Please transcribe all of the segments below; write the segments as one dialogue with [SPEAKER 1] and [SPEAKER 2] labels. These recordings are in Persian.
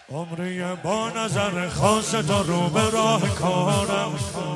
[SPEAKER 1] عمری با نظر خاص تا رو به راه کارم،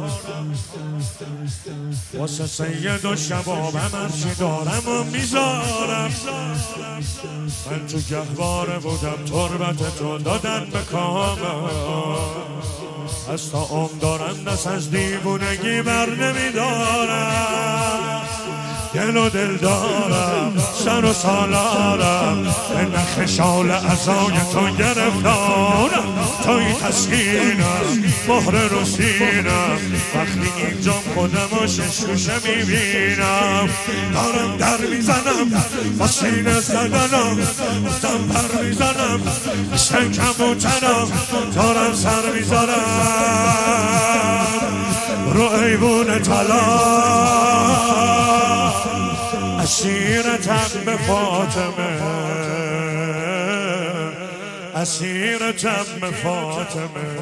[SPEAKER 1] واسه سید و شبابم هرچی دارم و میذارم. من تو گهواره بودم تربت تو دادن به کامم، از تا عمر دارم دست از دیوونگی بر نمیدارم. دل و دل دارم، سر و سالارم، به نخ شال عزای تو گرفتارم. توی تسکینم، مهر رو سینم، وقتی اینجا خودم و ششوشه میبینم. دارم در میزنم با سینه زدنم، دم پر میزنم مثل کبوترم. دارم سر میزنم رو ایوون طلا، اسیرتم به فاطمه، اسیرتم به فاطمه.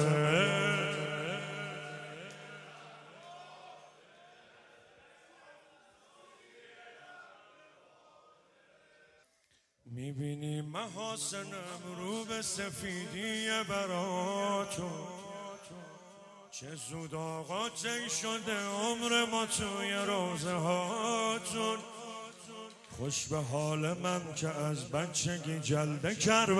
[SPEAKER 1] میبینی محاسنم رو به سفیدی براتون، چه زود آقا طی شده عمر ما توی روزه هاتون. خوش به حال من که از بچگی جلد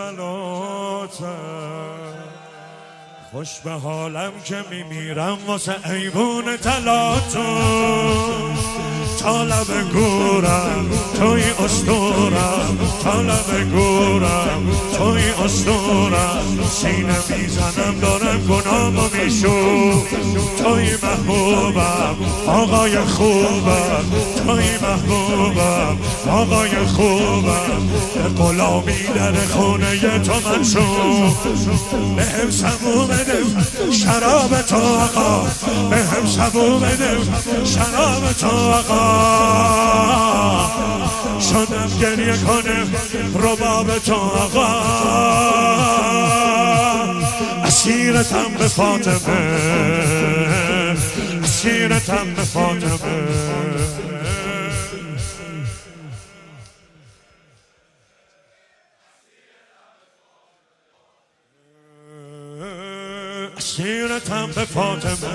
[SPEAKER 1] کربلاتم، خوش به حالم که میمیرم واسه ایوون طلاتون. تا لب گورم توی اسطورم، تا لب گورم توی اسطورم. سینه میزنم دارم گناهمو میشو، توی محبوبم آقای خوبم، توی محبوبم آقای خوبم. به غلامی در خونه تو منصوب، بهم سمو بده شراب تو آقا، بهم سمو بده شراب تو آقا. شدم گریه کنه رباب تو آقا، اسیرتم به فاطمه، اسیرتم به فاطمه. اسیرتم به فاطمه.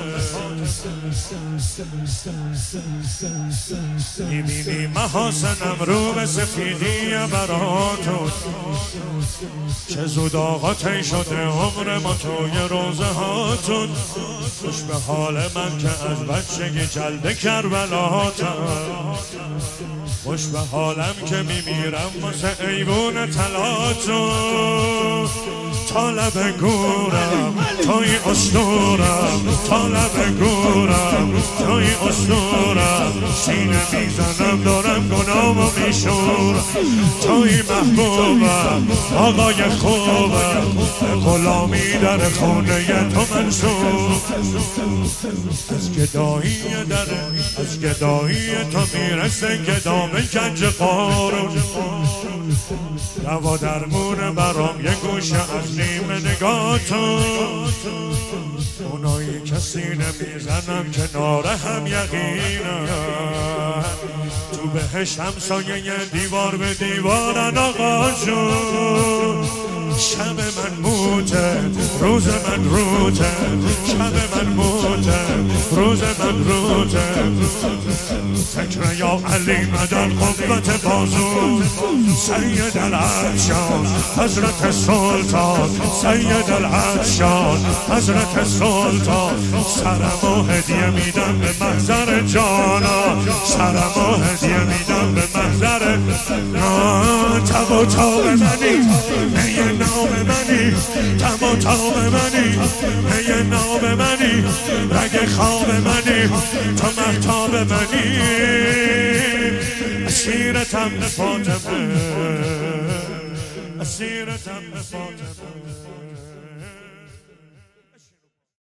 [SPEAKER 1] میبینی محاسنم رو به سفیدی براتون، چه زود آقا طی شده عمر ما توی روزه هاتون. خوش به حال من که از بچگی جلد کربلاتم، خوش به حالم که میمیرم واسه ایوون طلاتون. تا لب گورم توی اسطورم، تا لب گورم توی اسطورم. سینه میزنم دارم گناهمو میشورم، توی محبوبم آقای خوبم. غلامی در خونه تو منصوب، از گدایی دره از گدایی تو میرسه گدام گنج قارون. دوا درمون برام یه گوشه از نیم نگاهتون. اونایی که سینه میزنم کنار هم یقینم، تو بهش همسایه دیوار به دیوارن آقا جون. شب من موته روز من روته، شب من موته روز من روته. فکر یا علی مدن قوت بازو، سید العطشان حضرت سلطان، سید العطشان حضرت سلطان. سرمو هدیه میدم به محضر جانا، سرمو هدیه میدم به محضر تب و تاب منی، میه نام منی، تب و تاب منی، میه نام منی، رگ خواب منی، تو مهتاب منی. اسیرتم به فاطمه، اسیرتم به فاطمه.